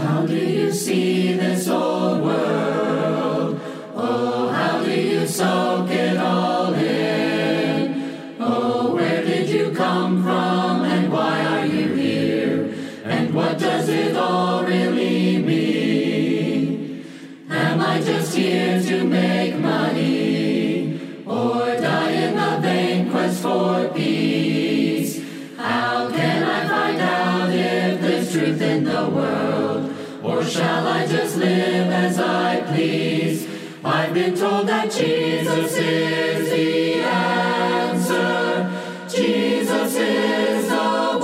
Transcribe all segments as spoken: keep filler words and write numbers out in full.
How do you see this old world? Oh, how do you soak it all in? Oh, where did you come from and why are you here? And what does it all really mean? Am I just here to make money or die in the vain quest for peace? How can I find out if there's truth in the world? Or shall I just live as I please? I've been told that Jesus is the answer. Jesus is the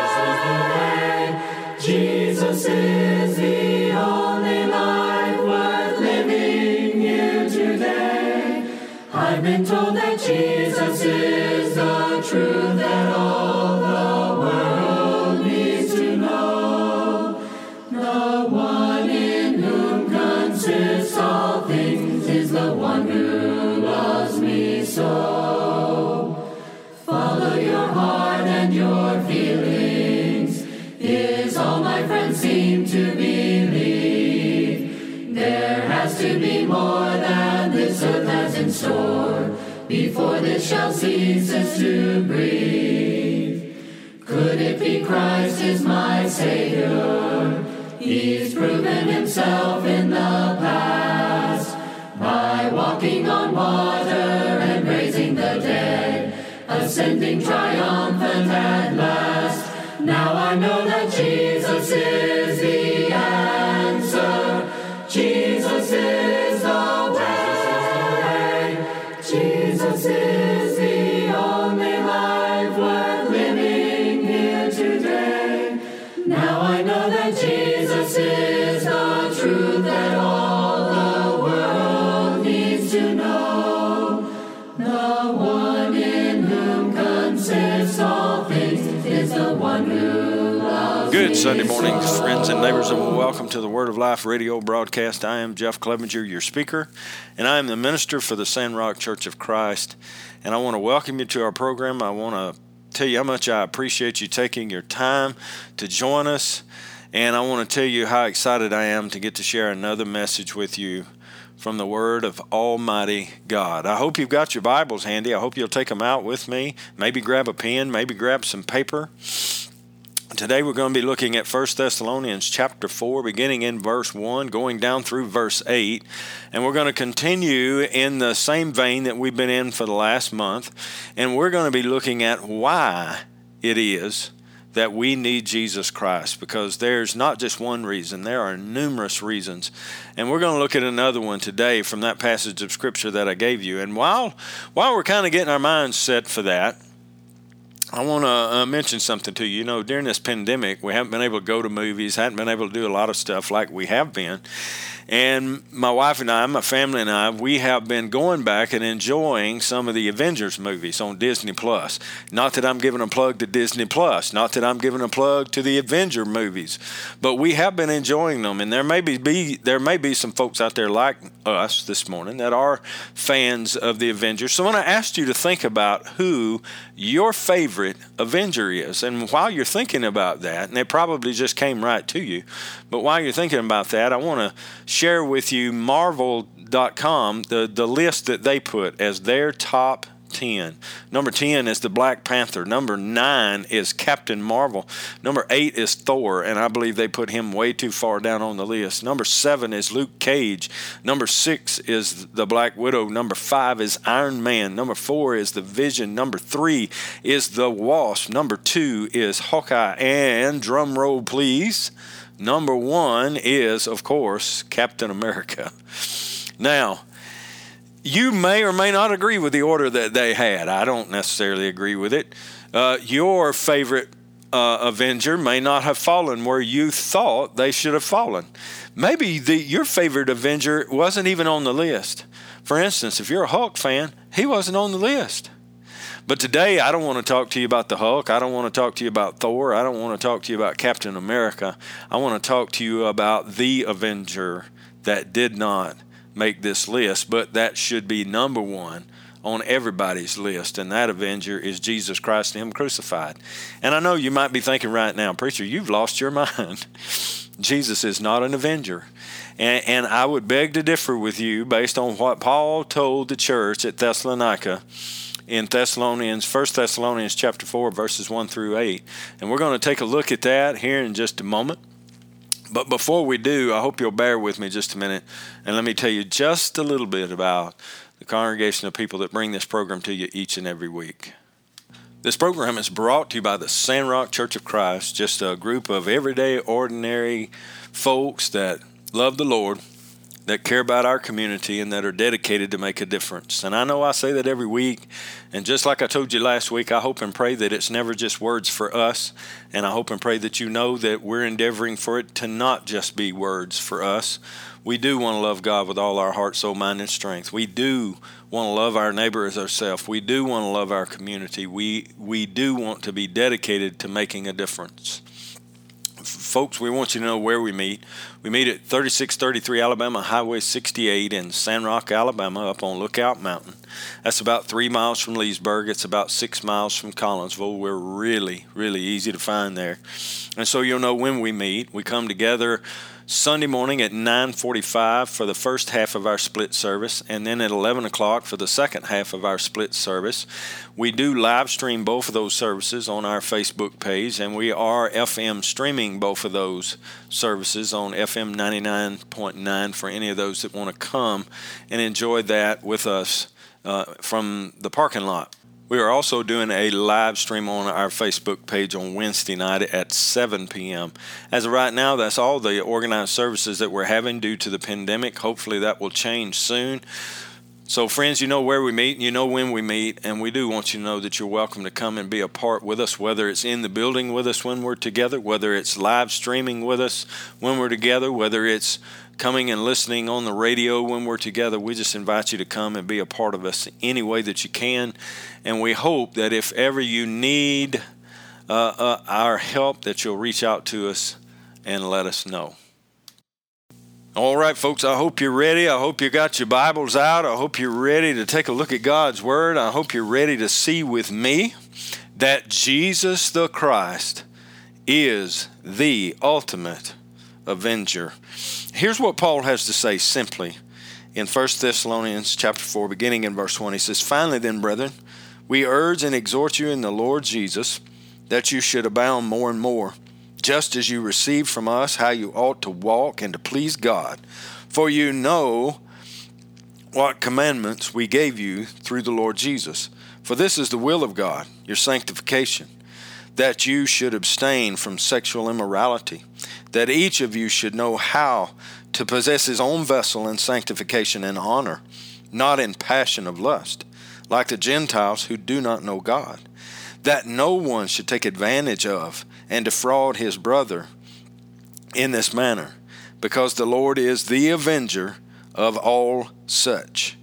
way. Jesus is the only life worth living here today. I've been told that Jesus is the truth that all the world needs to know. The one in whom consists all things is the one who loves me so. Follow your heart and your feelings is all my friends seem to believe. There has to be more than this earth has in store before this shall ceases to breathe. Could it be Christ is my Savior? He's proven himself in the past by walking on water and raising the dead, ascending triumphant at last. Now I know that Jesus is the answer. Jesus is the way. Jesus is the only life worth living here today. Now I know that Jesus is the truth that all the world needs to know. The one in whom consists all things is the one who loves me. Good Sunday morning, friends and neighbors, and welcome to the Word of Life radio broadcast. I am Jeff Clevenger, your speaker, and I am the minister for the Sandrock Church of Christ. And I want to welcome you to our program. I want to tell you how much I appreciate you taking your time to join us. And I want to tell you how excited I am to get to share another message with you from the Word of Almighty God. I hope you've got your Bibles handy. I hope you'll take them out with me. Maybe grab a pen, maybe grab some paper. Today we're going to be looking at First Thessalonians chapter four, beginning in verse one, going down through verse eight. And we're going to continue in the same vein that we've been in for the last month. And we're going to be looking at why it is that we need Jesus Christ, because there's not just one reason, there are numerous reasons. And we're going to look at another one today from that passage of Scripture that I gave you. And while while we're kind of getting our minds set for that, I want to uh, mention something to you. You know, during this pandemic, we haven't been able to go to movies, haven't been able to do a lot of stuff like we have been. And my wife and I, my family and I, we have been going back and enjoying some of the Avengers movies on Disney Plus. Not that I'm giving a plug to Disney Plus, not that I'm giving a plug to the Avenger movies, but we have been enjoying them. And there may be, be there may be some folks out there like us this morning that are fans of the Avengers. So I want to ask you to think about who your favorite Avenger is. And while you're thinking about that, and it probably just came right to you, but while you're thinking about that, I want to share with you Marvel dot com, the, the list that they put as their top ten. Number ten is the Black Panther. Number nine is Captain Marvel. Number eight is Thor, and I believe they put him way too far down on the list. Number seven is Luke Cage. Number six is the Black Widow. Number five is Iron Man. Number four is the Vision. Number three is the Wasp. Number two is Hawkeye. And drum roll, please. Number one is, of course, Captain America. Now, you may or may not agree with the order that they had. I don't necessarily agree with it. Uh, your favorite uh, Avenger may not have fallen where you thought they should have fallen. Maybe the, your favorite Avenger wasn't even on the list. For instance, if you're a Hulk fan, he wasn't on the list. But today, I don't want to talk to you about the Hulk. I don't want to talk to you about Thor. I don't want to talk to you about Captain America. I want to talk to you about the Avenger that did not make this list, but that should be number one on everybody's list, and that avenger is Jesus Christ and Him crucified. And I know you might be thinking right now, preacher, you've lost your mind. Jesus is not an avenger. And, and I would beg to differ with you based on what Paul told the church at Thessalonica in Thessalonians, First Thessalonians chapter four, verses one through eight. And we're going to take a look at that here in just a moment. But before we do, I hope you'll bear with me just a minute, and let me tell you just a little bit about the congregation of people that bring this program to you each and every week. This program is brought to you by the Sandrock Church of Christ, just a group of everyday, ordinary folks that love the Lord, that care about our community, and that are dedicated to make a difference. And I know I say that every week, and just like I told you last week, I hope and pray that it's never just words for us, and I hope and pray that you know that we're endeavoring for it to not just be words for us. We do want to love God with all our heart, soul, mind, and strength. We do want to love our neighbor as ourselves. We do want to love our community. We, we do want to be dedicated to making a difference. Folks, we want you to know where we meet. We meet at thirty-six thirty-three Alabama Highway sixty-eight in Sandrock, Alabama, up on Lookout Mountain. That's about three miles from Leesburg. It's about six miles from Collinsville. We're really, really easy to find there. And so you'll know when we meet. We come together Sunday morning at nine forty-five for the first half of our split service, and then at eleven o'clock for the second half of our split service. We do live stream both of those services on our Facebook page, and we are F M streaming both of those services on F M ninety-nine point nine for any of those that want to come and enjoy that with us uh, from the parking lot. We are also doing a live stream on our Facebook page on Wednesday night at seven p.m. As of right now, that's all the organized services that we're having due to the pandemic. Hopefully that will change soon. So friends, you know where we meet, and you know when we meet, and we do want you to know that you're welcome to come and be a part with us, whether it's in the building with us when we're together, whether it's live streaming with us when we're together, whether it's coming and listening on the radio when we're together. We just invite you to come and be a part of us any way that you can. And we hope that if ever you need uh, uh, our help, that you'll reach out to us and let us know. All right, folks, I hope you're ready. I hope you got your Bibles out. I hope you're ready to take a look at God's Word. I hope you're ready to see with me that Jesus the Christ is the ultimate avenger. Here's what Paul has to say simply in First Thessalonians chapter four, beginning in verse one. He says, "Finally then, brethren, we urge and exhort you in the Lord Jesus that you should abound more and more, just as you received from us how you ought to walk and to please God. For you know what commandments we gave you through the Lord Jesus. For this is the will of God, your sanctification, that you should abstain from sexual immorality, that each of you should know how to possess his own vessel in sanctification and honor, not in passion of lust, like the Gentiles who do not know God, that no one should take advantage of and defraud his brother in this manner, because the Lord is the avenger of all such,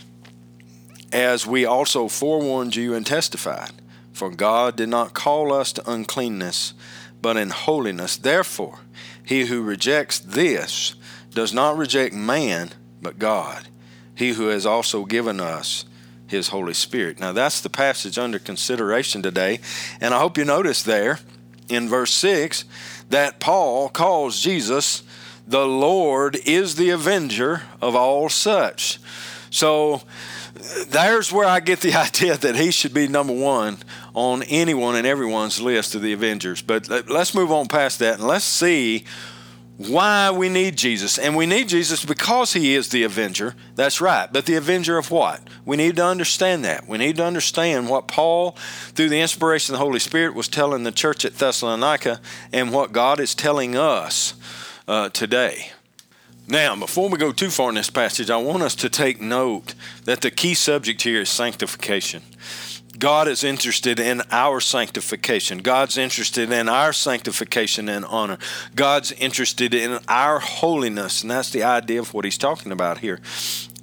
as we also forewarned you and testified. For God did not call us to uncleanness, but in holiness. Therefore, he who rejects this does not reject man, but God, he who has also given us his Holy Spirit." Now, that's the passage under consideration today. And I hope you notice there in verse six that Paul calls Jesus the Lord is the avenger of all such. So there's where I get the idea that he should be number one on anyone and everyone's list of the avengers. But let's move on past that and let's see why we need Jesus. And we need Jesus because he is the avenger. That's right. But the avenger of what? We need to understand that. We need to understand what Paul, through the inspiration of the Holy Spirit, was telling the church at Thessalonica and what God is telling us uh, today. Now, before we go too far in this passage, I want us to take note that the key subject here is sanctification. God is interested in our sanctification. God's interested in our sanctification and honor. God's interested in our holiness, and that's the idea of what he's talking about here.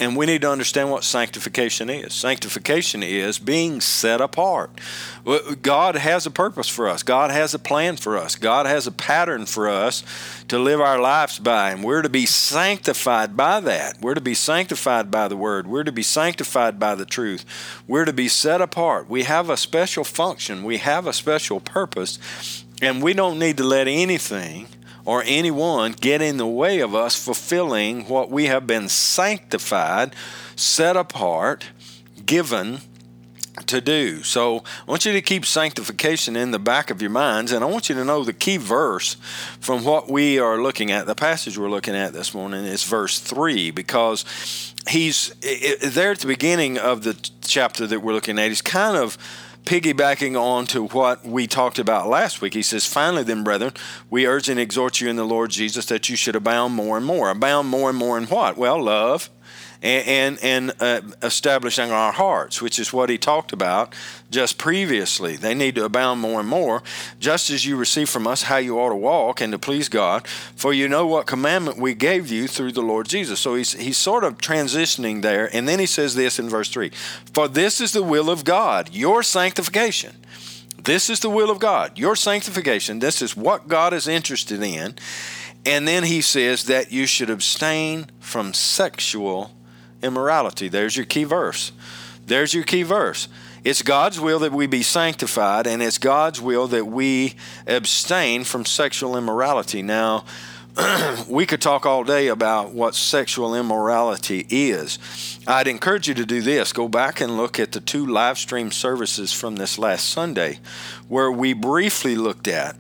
And we need to understand what sanctification is. Sanctification is being set apart. God has a purpose for us. God has a plan for us. God has a pattern for us to live our lives by. And we're to be sanctified by that. We're to be sanctified by the Word. We're to be sanctified by the truth. We're to be set apart. We have a special function. We have a special purpose. And we don't need to let anything or anyone get in the way of us fulfilling what we have been sanctified, set apart, given to do. So I want you to keep sanctification in the back of your minds, and I want you to know the key verse from what we are looking at, the passage we're looking at this morning is verse three, because he's there at the beginning of the chapter that we're looking at. He's kind of piggybacking on to what we talked about last week. He says, finally then, brethren, we urge and exhort you in the Lord Jesus that you should abound more and more. Abound more and more in what? Well, love and and, and uh, establishing our hearts, which is what he talked about just previously. They need to abound more and more, just as you receive from us how you ought to walk and to please God, for you know what commandment we gave you through the Lord Jesus. So he's he's sort of transitioning there, and then he says this in verse three, for this is the will of God, your sanctification. This is the will of God, your sanctification. This is what God is interested in. And then he says that you should abstain from sexual immorality. There's your key verse. There's your key verse. It's God's will that we be sanctified, and it's God's will that we abstain from sexual immorality. Now, we could talk all day about what sexual immorality is. I'd encourage you to do this. Go back and look at the two live stream services from this last Sunday, where we briefly looked at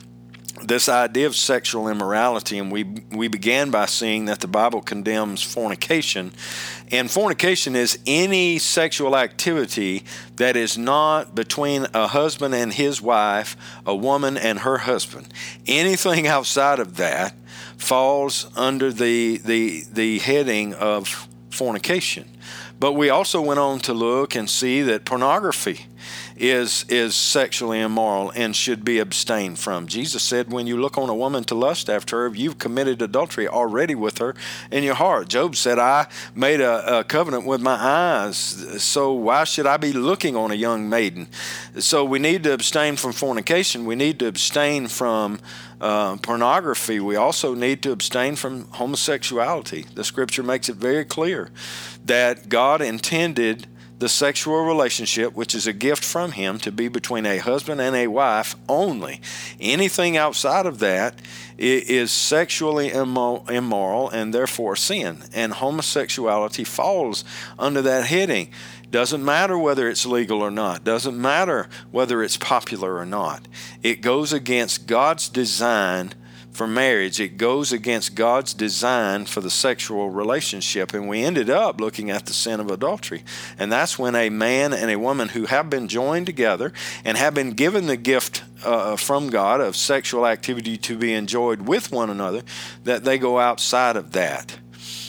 this idea of sexual immorality, and we we began by seeing that the Bible condemns fornication, and fornication is any sexual activity that is not between a husband and his wife, a woman and her husband. Anything outside of that falls under the the the heading of fornication. But we also went on to look and see that pornography is is sexually immoral and should be abstained from. Jesus said, when you look on a woman to lust after her, you've committed adultery already with her in your heart. Job said, I made a, a covenant with my eyes, so why should I be looking on a young maiden? So we need to abstain from fornication. We need to abstain from uh, pornography. We also need to abstain from homosexuality. The scripture makes it very clear that God intended the sexual relationship, which is a gift from him, to be between a husband and a wife only. Anything outside of that is sexually immoral and therefore sin. And homosexuality falls under that heading. Doesn't matter whether it's legal or not. Doesn't matter whether it's popular or not. It goes against God's design for marriage. It goes against God's design for the sexual relationship. And we ended up looking at the sin of adultery. And that's when a man and a woman who have been joined together and have been given the gift uh, from God of sexual activity to be enjoyed with one another, that they go outside of that.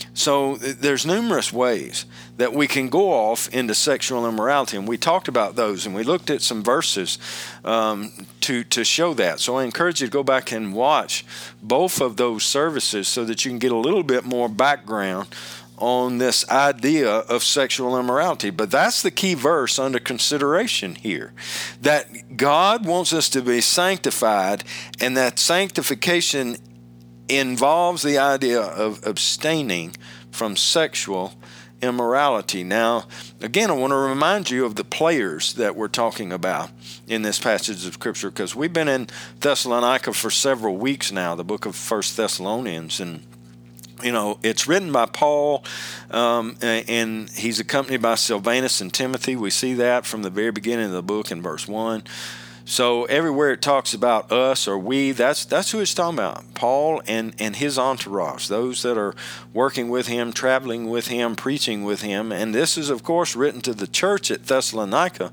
So there's numerous ways that we can go off into sexual immorality, and we talked about those, and we looked at some verses um, to to show that. So I encourage you to go back and watch both of those services so that you can get a little bit more background on this idea of sexual immorality. But that's the key verse under consideration here, that God wants us to be sanctified, and that sanctification involves the idea of abstaining from sexual immorality. Now, again, I want to remind you of the players that we're talking about in this passage of Scripture, because we've been in Thessalonica for several weeks now, the book of First Thessalonians, and you know, it's written by Paul, um, and he's accompanied by Silvanus and Timothy. We see that from the very beginning of the book in verse one. So everywhere it talks about us or we, that's that's who it's talking about. Paul and, and his entourage, those that are working with him, traveling with him, preaching with him. And this is, of course, written to the church at Thessalonica.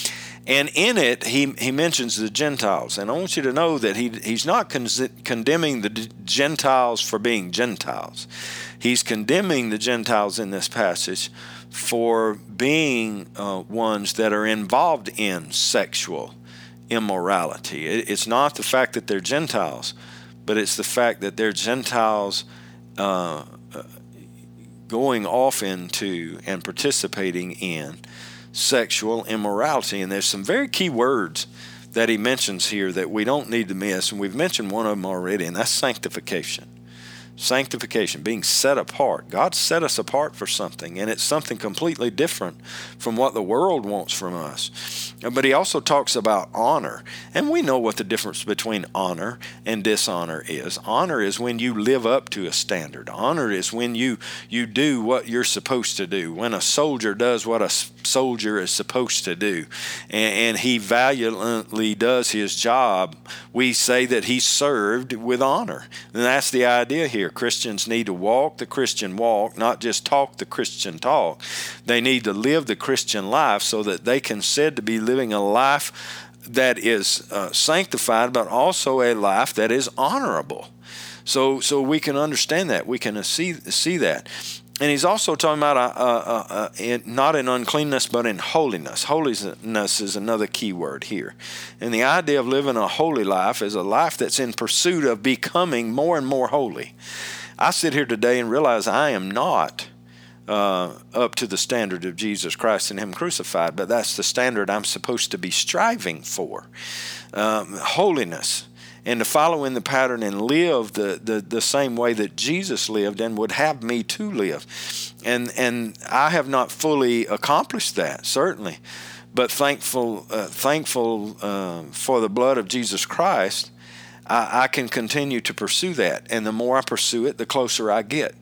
And in it, he, he mentions the Gentiles. And I want you to know that he he's not con- condemning the Gentiles for being Gentiles. He's condemning the Gentiles in this passage for being uh, ones that are involved in sexual immorality. It's not the fact that they're Gentiles, but it's the fact that they're Gentiles uh, going off into and participating in sexual immorality. And there's some very key words that he mentions here that we don't need to miss, and we've mentioned one of them already, and that's sanctification. Sanctification, being set apart. God set us apart for something, and it's something completely different from what the world wants from us. But he also talks about honor, and we know what the difference between honor and dishonor is. Honor is when you live up to a standard. Honor is when you, you do what you're supposed to do, when a soldier does what a soldier is supposed to do, and, and he valiantly does his job. We say that he served with honor, and that's the idea here. Christians need to walk the Christian walk, not just talk the Christian talk. They need to live the Christian life so that they can said to be living a life that is uh, sanctified, but also a life that is honorable. So, so we can understand that. We can see see that. And he's also talking about uh, uh, uh, in, not in uncleanness, but in holiness. Holiness is another key word here. And the idea of living a holy life is a life that's in pursuit of becoming more and more holy. I sit here today and realize I am not uh, up to the standard of Jesus Christ and Him crucified, but that's the standard I'm supposed to be striving for. Um, holiness. And to follow in the pattern and live the, the, the same way that Jesus lived and would have me to live. And and I have not fully accomplished that, certainly. But thankful uh, thankful uh, for the blood of Jesus Christ, I, I can continue to pursue that. And the more I pursue it, the closer I get.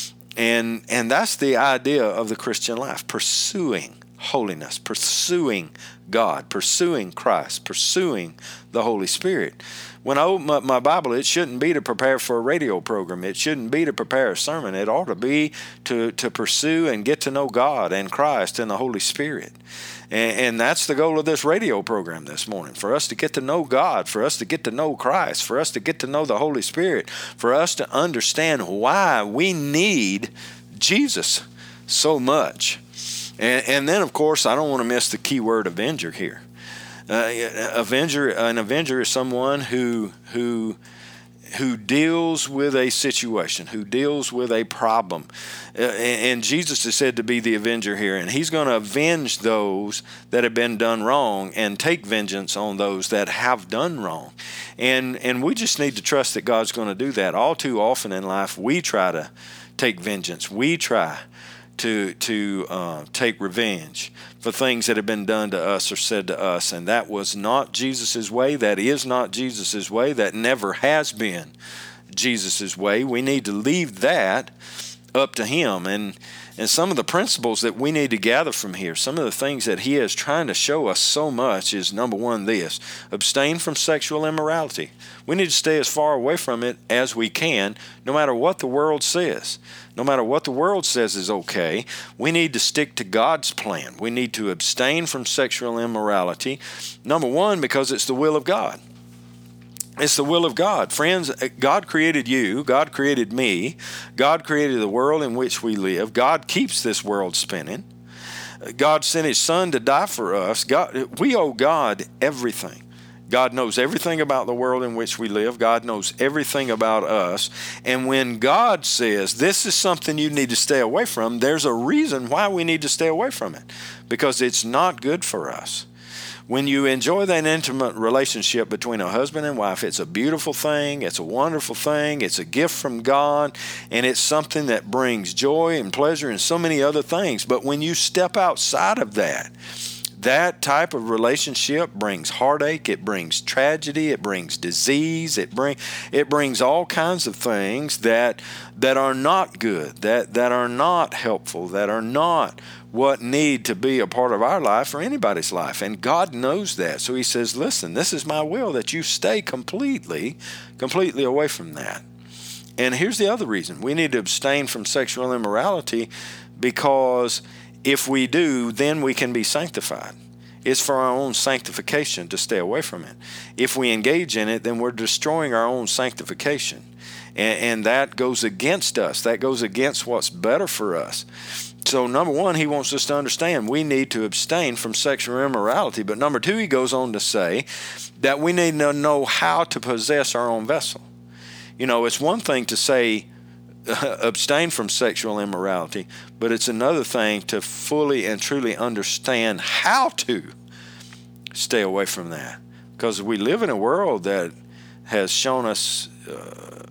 And and that's the idea of the Christian life, pursuing holiness, pursuing God, pursuing Christ, pursuing the Holy Spirit. When I open up my Bible, it shouldn't be to prepare for a radio program. It shouldn't be to prepare a sermon. It ought to be to, to pursue and get to know God and Christ and the Holy Spirit. And, and that's the goal of this radio program this morning, for us to get to know God, for us to get to know Christ, for us to get to know the Holy Spirit, for us to understand why we need Jesus so much. And, and then, of course, I don't want to miss the key word avenger here. Uh, avenger, an avenger is someone who who who deals with a situation, who deals with a problem. Uh, and, and Jesus is said to be the avenger here, and He's going to avenge those that have been done wrong and take vengeance on those that have done wrong. And and we just need to trust that God's going to do that. All too often in life, we try to take vengeance. We try to to uh, take revenge for things that have been done to us or said to us. And that was not Jesus' way. That is not Jesus' way. That never has been Jesus' way. We need to leave that up to Him. And and some of the principles that we need to gather from here, some of the things that He is trying to show us so much is, number one, this: abstain from sexual immorality. We need to stay as far away from it as we can, no matter what the world says. No matter what the world says is okay, we need to stick to God's plan. We need to abstain from sexual immorality. Number one, because it's the will of God. It's the will of God. Friends, God created you. God created me. God created the world in which we live. God keeps this world spinning. God sent His Son to die for us. God, we owe God everything. God knows everything about the world in which we live. God knows everything about us. And when God says, this is something you need to stay away from, there's a reason why we need to stay away from it, because it's not good for us. When you enjoy that intimate relationship between a husband and wife, it's a beautiful thing, it's a wonderful thing, it's a gift from God, and it's something that brings joy and pleasure and so many other things. But when you step outside of that, that type of relationship brings heartache, it brings tragedy, it brings disease, it bring it brings all kinds of things that that are not good, that that are not helpful, that are not what need to be a part of our life or anybody's life. And God knows that. So He says, listen, this is my will, that you stay completely, completely away from that. And here's the other reason. We need to abstain from sexual immorality, because if we do, then we can be sanctified. It's for our own sanctification to stay away from it. If we engage in it, then we're destroying our own sanctification. And, and that goes against us. That goes against what's better for us. So number one, He wants us to understand we need to abstain from sexual immorality. But number two, He goes on to say that we need to know how to possess our own vessel. You know, it's one thing to say, uh, abstain from sexual immorality, but it's another thing to fully and truly understand how to stay away from that. Because we live in a world that has shown us uh,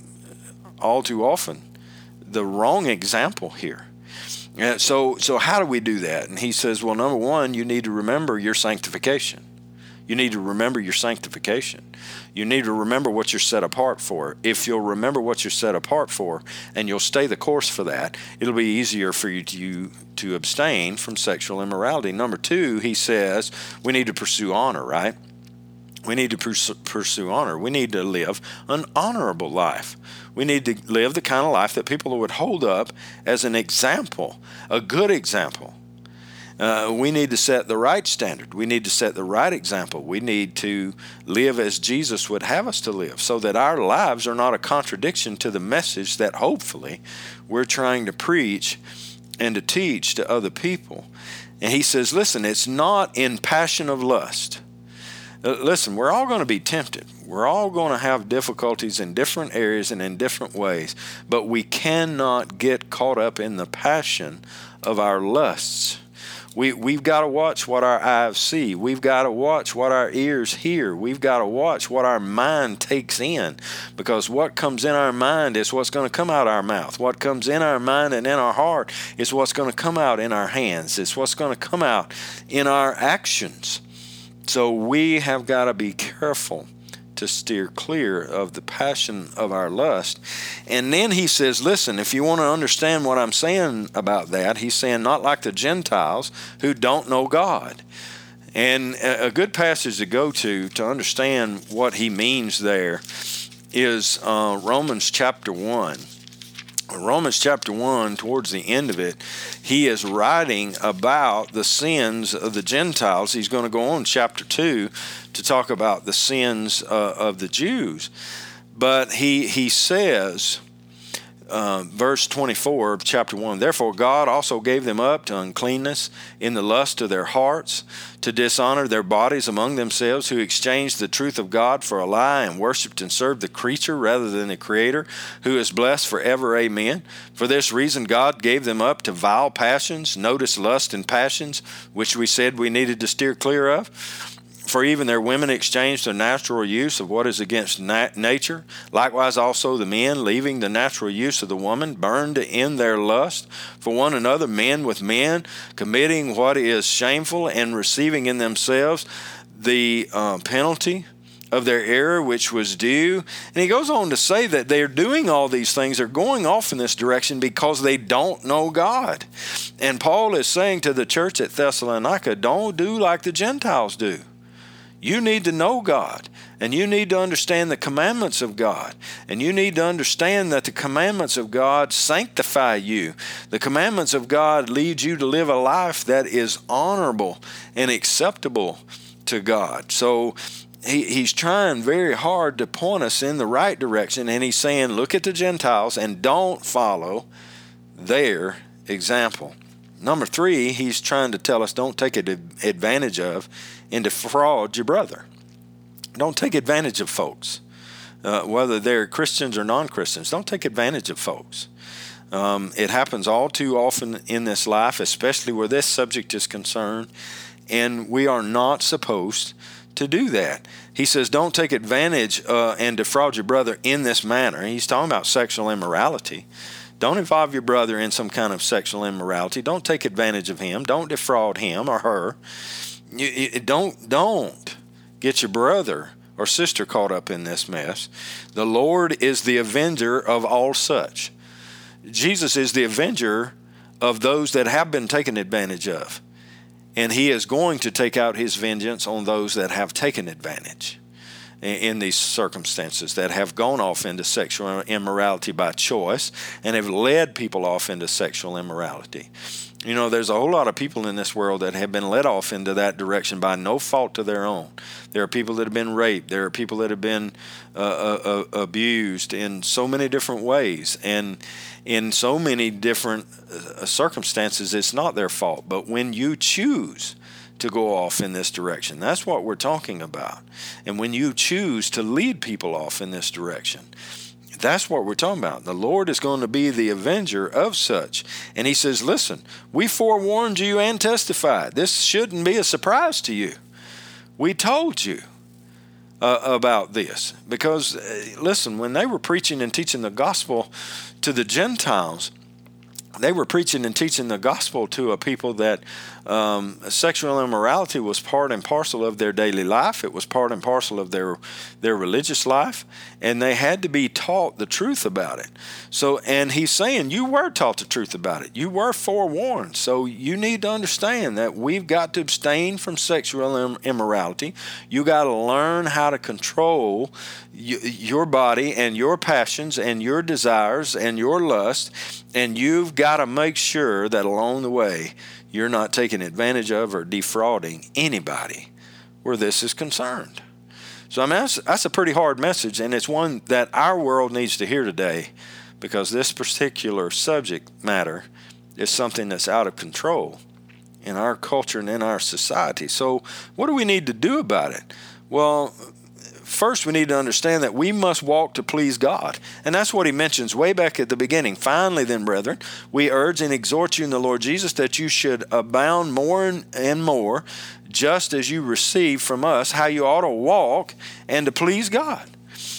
all too often the wrong example here. And so, so how do we do that? And he says, well, number one, you need to remember your sanctification. You need to remember your sanctification. You need to remember what you're set apart for. If you'll remember what you're set apart for and you'll stay the course for that, it'll be easier for you to, to abstain from sexual immorality. Number two, he says, we need to pursue honor, right? We need to pursue honor. We need to live an honorable life. We need to live the kind of life that people would hold up as an example, a good example. Uh, we need to set the right standard. We need to set the right example. We need to live as Jesus would have us to live, so that our lives are not a contradiction to the message that hopefully we're trying to preach and to teach to other people. And he says, listen, it's not in passion of lust. Listen, we're all going to be tempted. We're all going to have difficulties in different areas and in different ways, but we cannot get caught up in the passion of our lusts. We, we've got to watch what our eyes see. We've got to watch what our ears hear. We've got to watch what our mind takes in, because what comes in our mind is what's going to come out our mouth. What comes in our mind and in our heart is what's going to come out in our hands. It's what's going to come out in our actions. So we have got to be careful to steer clear of the passion of our lust. And then he says, listen, if you want to understand what I'm saying about that, he's saying not like the Gentiles who don't know God. And a good passage to go to to understand what he means there is uh, Romans chapter one. Romans chapter one, towards the end of it, he is writing about the sins of the Gentiles. He's going to go on chapter two to talk about the sins uh, of the Jews. But he he says, uh, verse twenty-four of chapter one, therefore God also gave them up to uncleanness in the lust of their hearts, to dishonor their bodies among themselves, who exchanged the truth of God for a lie and worshipped and served the creature rather than the Creator, who is blessed forever. Amen. For this reason God gave them up to vile passions. Notice lust and passions, which we said we needed to steer clear of. For even their women exchanged the natural use of what is against nat- nature. Likewise also the men, leaving the natural use of the woman, burned in their lust for one another, men with men, committing what is shameful, and receiving in themselves the uh, penalty of their error which was due. And he goes on to say that they're doing all these things, they're going off in this direction because they don't know God. And Paul is saying to the church at Thessalonica, don't do like the Gentiles do. You need to know God, and you need to understand the commandments of God, and you need to understand that the commandments of God sanctify you. The commandments of God lead you to live a life that is honorable and acceptable to God. So he, he's trying very hard to point us in the right direction, and he's saying, look at the Gentiles and don't follow their example. Number three, he's trying to tell us don't take advantage of and defraud your brother. Don't take advantage of folks, uh, whether they're Christians or non-Christians. Don't take advantage of folks. Um, it happens all too often in this life, especially where this subject is concerned, and we are not supposed to do that. He says don't take advantage uh, and defraud your brother in this manner. He's talking about sexual immorality. Don't involve your brother in some kind of sexual immorality. Don't take advantage of him. Don't defraud him or her. You, you, don't, don't get your brother or sister caught up in this mess. The Lord is the avenger of all such. Jesus is the avenger of those that have been taken advantage of. And he is going to take out his vengeance on those that have taken advantage in these circumstances, that have gone off into sexual immorality by choice and have led people off into sexual immorality. You know, there's a whole lot of people in this world that have been led off into that direction by no fault of their own. There are people that have been raped. There are people that have been uh, uh, abused in so many different ways. And in so many different uh, circumstances, it's not their fault. But when you choose to go off in this direction, that's what we're talking about. And when you choose to lead people off in this direction, That's what we're talking about. The Lord is going to be the avenger of such. And he says, listen, we forewarned you and testified. This shouldn't be a surprise to you. We told you uh, about this. Because, uh, listen, when they were preaching and teaching the gospel to the Gentiles, they were preaching and teaching the gospel to a people that um, sexual immorality was part and parcel of their daily life. It was part and parcel of their their religious life, and they had to be taught the truth about it. So, and he's saying you were taught the truth about it. You were forewarned. So you need to understand that we've got to abstain from sexual im- immorality. You got to learn how to control y- your body and your passions and your desires and your lust, and you've got to make sure that along the way you're not taking advantage of or defrauding anybody where this is concerned. So I mean, that's, that's a pretty hard message, and it's one that our world needs to hear today, because this particular subject matter is something that's out of control in our culture and in our society. So what do we need to do about it? Well, first we need to understand that we must walk to please God. And that's what he mentions way back at the beginning. Finally then, brethren, we urge and exhort you in the Lord Jesus that you should abound more and more, just as you receive from us how you ought to walk and to please God.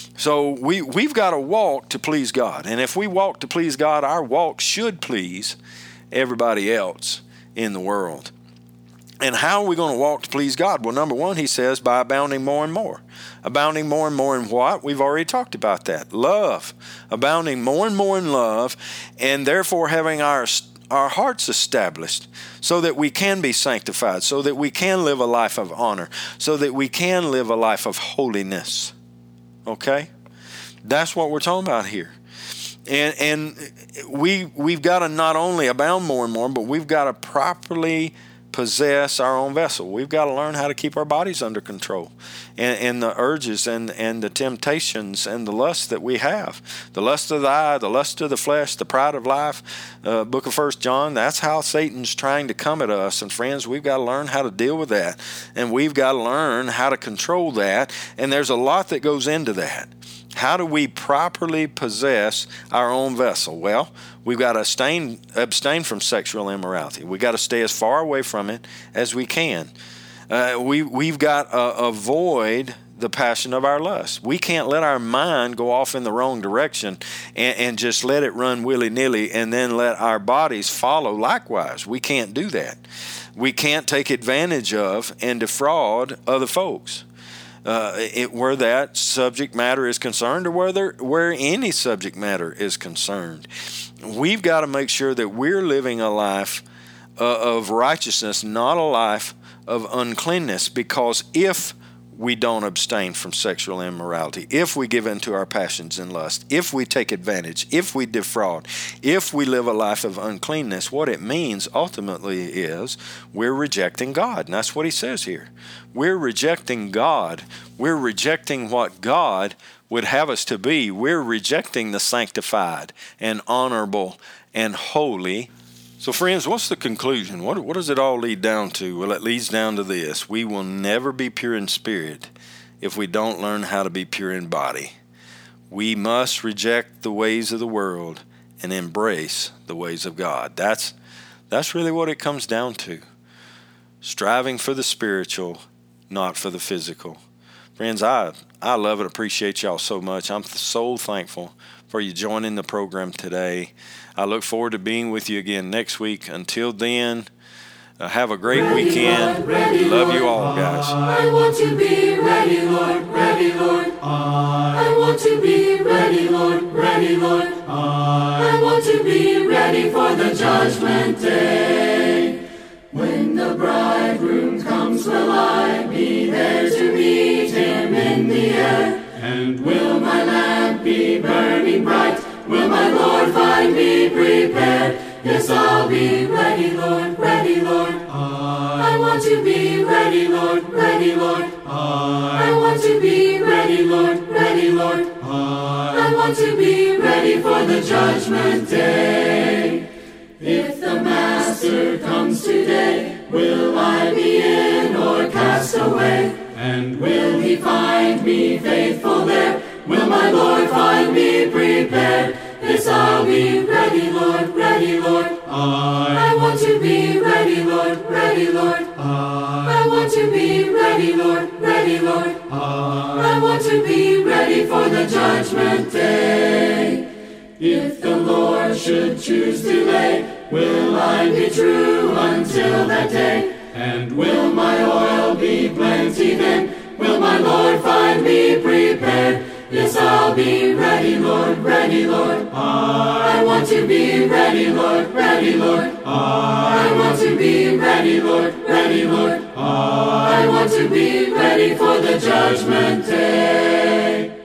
So we, we've got to walk to please God. And if we walk to please God, our walk should please everybody else in the world. And how are we going to walk to please God? Well, number one, he says, by abounding more and more. Abounding more and more in what? We've already talked about that. Love. Abounding more and more in love, and therefore having our our hearts established so that we can be sanctified, so that we can live a life of honor, so that we can live a life of holiness. Okay? That's what we're talking about here. And and we, we've got to not only abound more and more, but we've got to properly possess our own vessel. We've got to learn how to keep our bodies under control, and, and the urges and, and the temptations and the lusts that we have. The lust of the eye, the lust of the flesh, the pride of life. Uh, book of First John, that's how Satan's trying to come at us. And friends, we've got to learn how to deal with that. And we've got to learn how to control that. And there's a lot that goes into that. How do we properly possess our own vessel? Well, we've got to abstain, abstain from sexual immorality. We've got to stay as far away from it as we can. Uh, we, we've got to avoid the passion of our lust. We can't let our mind go off in the wrong direction and, and just let it run willy-nilly and then let our bodies follow likewise. We can't do that. We can't take advantage of and defraud other folks. Uh, it, where that subject matter is concerned, or whether where any subject matter is concerned, we've got to make sure that we're living a life uh, of righteousness, not a life of uncleanness. Because if we don't abstain from sexual immorality, if we give in to our passions and lust, if we take advantage, if we defraud, if we live a life of uncleanness, what it means ultimately is we're rejecting God. And that's what he says here. We're rejecting God. We're rejecting what God would have us to be. We're rejecting the sanctified and honorable and holy. So friends, what's the conclusion? What, what does it all lead down to? Well, it leads down to this. We will never be pure in spirit if we don't learn how to be pure in body. We must reject the ways of the world and embrace the ways of God. That's, that's really what it comes down to. Striving for the spiritual, not for the physical. Friends, I, I love and appreciate y'all so much. I'm so thankful for you joining the program today. I look forward to being with you again next week. Until then, uh, have a great ready, weekend. Lord, ready, Love Lord, you all, guys. I want to be ready, Lord, ready, Lord. I want to be ready, Lord, ready, Lord. I want to be ready for the judgment day. When the bridegroom comes, will I be there to meet him in the air? And will my lamp be burning bright? Will my Lord find me prepared? Yes, I'll be ready, Lord, ready, Lord. I, I want to be ready, Lord, ready, Lord. I, I want to be ready, Lord, ready, Lord. I, I want to be ready for the judgment day. If the Master comes today, will I be in or cast away? And will he find me faithful there? Will my Lord find me prepared? Yes, I'll be ready, Lord, ready, Lord. I, I want to be ready, Lord, ready, Lord. I, I want to be ready, Lord, ready, Lord. I, I want to be ready for the judgment day. If the Lord should choose to delay, will I be true until that day? And will my oil be plenty then? Will my Lord find me prepared? Yes, I'll be ready, Lord, ready, Lord. I want to be ready, Lord, ready, Lord. I want to be ready, Lord, ready, Lord. I want to be ready for the judgment day.